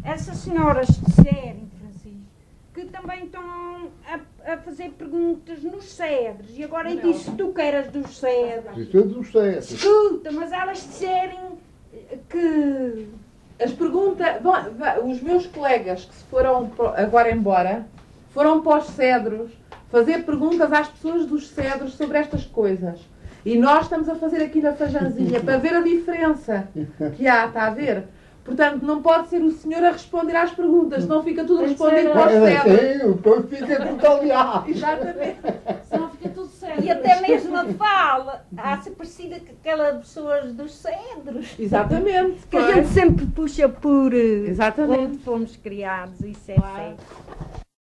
essas senhoras disserem, Francisco, que também estão a fazer perguntas nos cedros, e agora eu disse tu que eras dos cedros. Estou dos cedros. Escuta, mas elas disserem que... As perguntas... Bom, os meus colegas que se foram agora embora, foram para os cedros fazer perguntas às pessoas dos cedros sobre estas coisas. E nós estamos a fazer aqui na Fajanzinha para ver a diferença que há, está a ver? Portanto, não pode ser o senhor a responder às perguntas, senão fica tudo respondido para os cedros. Depois fica tudo aliado. Exatamente. Senão fica tudo certo. E até mesmo a fala há de ser parecida com aquela pessoas dos cedros. Exatamente. Que a gente sempre puxa por Exatamente. onde fomos criados, isso é certo.